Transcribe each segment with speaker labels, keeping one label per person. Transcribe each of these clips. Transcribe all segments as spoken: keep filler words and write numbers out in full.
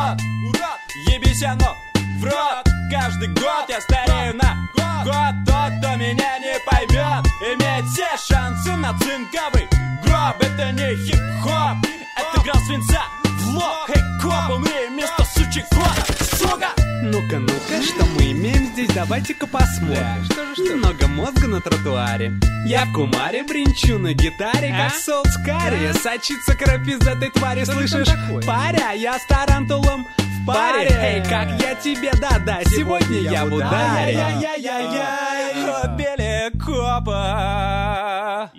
Speaker 1: урод, урод, ебесяно в рот. Каждый год я старею на год. Тот, кто меня не поймет, имеет все шансы на цинковый гроб. Это не хип-хоп, это грал свинца в лоб. Эй, коп, умри вместо сучий кот, сука.
Speaker 2: Ну-ка, ну-ка, что мы имеем здесь, давайте-ка посмотрим.
Speaker 1: Что же, что?
Speaker 2: Немного мозга на тротуаре. Я в кумаре бренчу на гитаре,
Speaker 1: А?
Speaker 2: как соус карри. Сочится кровь из этой твари,
Speaker 1: Что же
Speaker 2: слышишь?
Speaker 1: там такое?
Speaker 2: Паря, я с тарантулом в паре.
Speaker 1: Паре.
Speaker 2: Эй, как я тебе, да-да, сегодня я в ударе.
Speaker 1: Я-я-я-я-я, убили копа.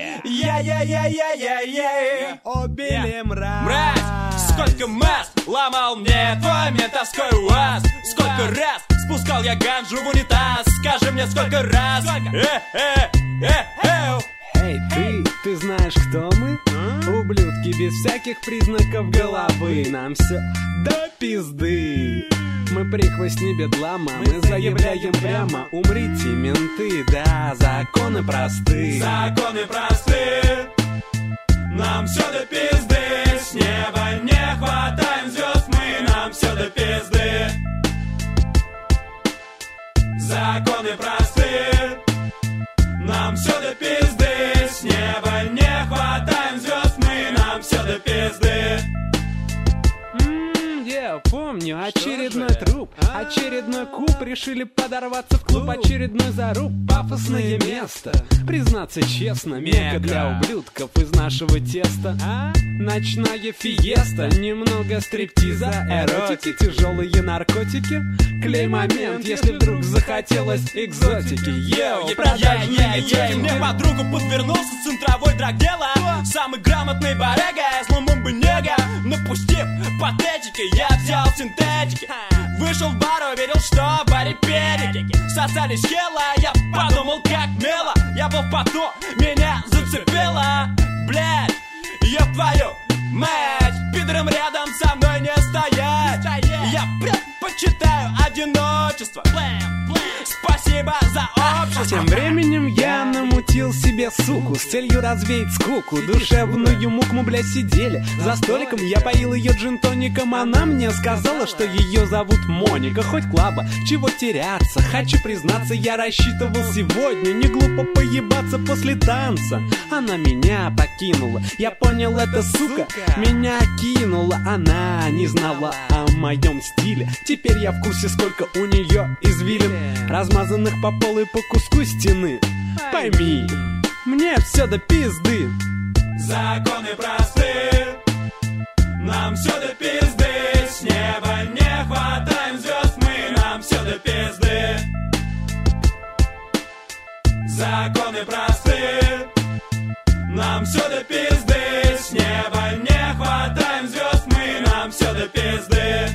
Speaker 1: Я-я-я-я-я-я,
Speaker 2: Убили мразь.
Speaker 1: мразь, сколько масс ломал мне твой ментовской УАЗ. Сколько раз спускал я ганжу в унитаз. Скажи мне, сколько раз. Э-э-э-э.
Speaker 2: Эй, ты, ты знаешь, кто мы? Ублюдки без всяких признаков головы. Нам все до пизды. Мы прихвостни бедлама, мы заявляем прямо: умрите, менты, да, законы просты.
Speaker 1: Законы просты, нам все до пизды. С неба не хватаем звезд мы, нам все до пизды. Законы просты, нам все до пизды. С неба не хватаем звезд мы, нам все до пизды.
Speaker 2: М, Я помню, очередной труп, очередной куб. Решили подорваться в клуб, очередной заруб. Пафосное место, признаться честно, мека для ублюдков из нашего теста. Ночная фиеста, немного стриптиза, эротики, тяжелые наркотики. Клей-момент, если вдруг захотелось экзотики. Йоу, продажные тётки.
Speaker 1: Мне подругу подвернулся центровой драгдела. Самый грамотный барыга, сломом бы нега. Напустив патетики, я взял синтетики. Вышел в бар, уверил, что в баре педики сосались хела, я подумал, как мило. Я был в поту, меня зацепило. Блядь, ёб твою мать, пидором рядом со мной не стоять. Я предпочитаю одиночество. Спасибо за общество.
Speaker 2: Тем временем я намутил себе суку с целью развеять скуку. Душевную муку мы, блядь, сидели за столиком. Я поил ее джин-тоником. Она мне сказала, что ее зовут Моника. Хоть клаба, чего теряться. Хочу признаться, я рассчитывал сегодня не глупо поебаться после танца. Она меня покинула. Я понял, это сука меня кинула. Она не знала о моем стиле. Теперь я в курсе, сколько у нее извилин, размазанных по полу и по куску стены. Пойми, мне все до пизды.
Speaker 1: Законы просты, нам все до пизды. С неба не хватаем звезд мы, нам все до пизды. Законы просты, нам все до пизды. С неба не хватаем звезд мы, нам все до пизды.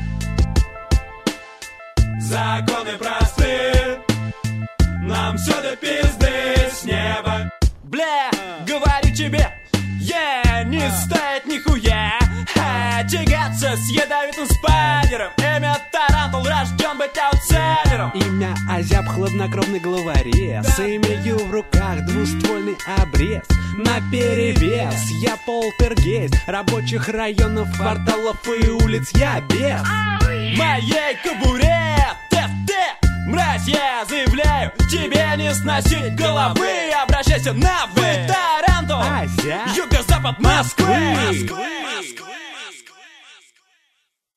Speaker 1: Законы просты, нам все до пизды. С неба. Бля, говорю тебе, я не стоит нихуя а, тягаться с ядовитым спайдером. Имя Тарантул, рожден быть аутсайдером.
Speaker 2: Имя Озяб, хладнокровный главорез. Имею в руках двуствольный обрез. Наперевес я полтергейст рабочих районов, кварталов и улиц. Я без
Speaker 1: Моей кобуре ТФТ, мразь, я заявляю, тебе не сносить головы. Обращайся на вы, Тарантул,
Speaker 2: Озяб,
Speaker 1: юго-запад Москвы.
Speaker 2: Москвы.